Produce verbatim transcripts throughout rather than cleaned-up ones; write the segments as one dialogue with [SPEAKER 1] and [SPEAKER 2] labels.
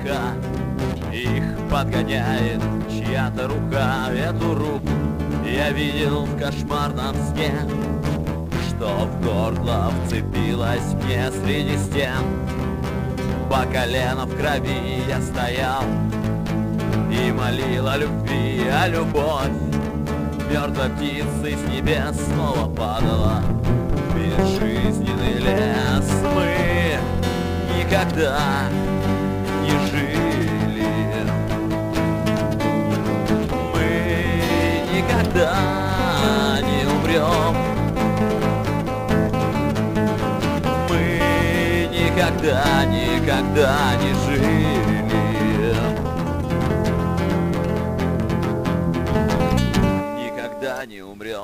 [SPEAKER 1] облака, их подгоняет чья-то рука. Эту руку я видел в кошмарном сне, что в горло вцепилась мне среди стен. По колено в крови я стоял и молил о любви, о любовь. Мертвой птицей с небес снова падала безжизненный лес. Мы никогда не жили, мы никогда не умрем, мы никогда, никогда не жили. Никогда не умрем.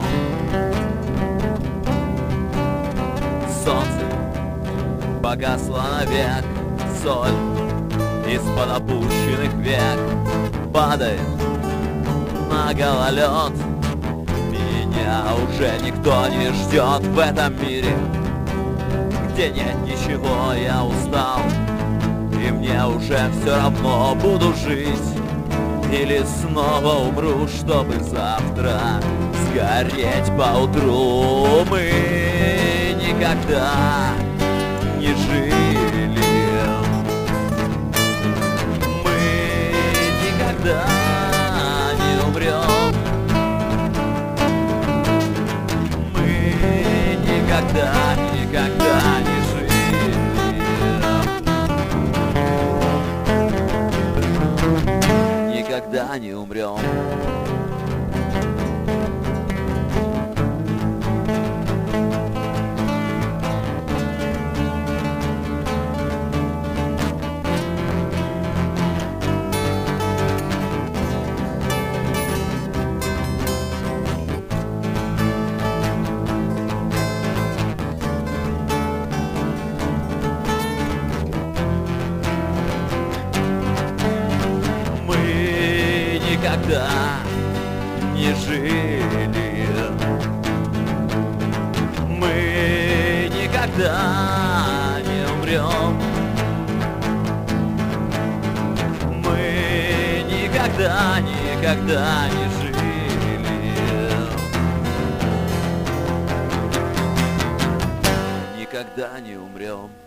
[SPEAKER 1] Солнце погасло навек, соль из-под опущенных век падает на гололед. Меня уже никто не ждет в этом мире, где нет ничего. Я устал, и мне уже все равно, буду жить или снова умру, чтобы завтра сгореть поутру. Мы никогда не жили, мы никогда не умрем, мы никогда, никогда не жили, никогда не умрем. Никогда не жили, мы никогда не умрем, мы никогда, никогда не жили, никогда не умрем.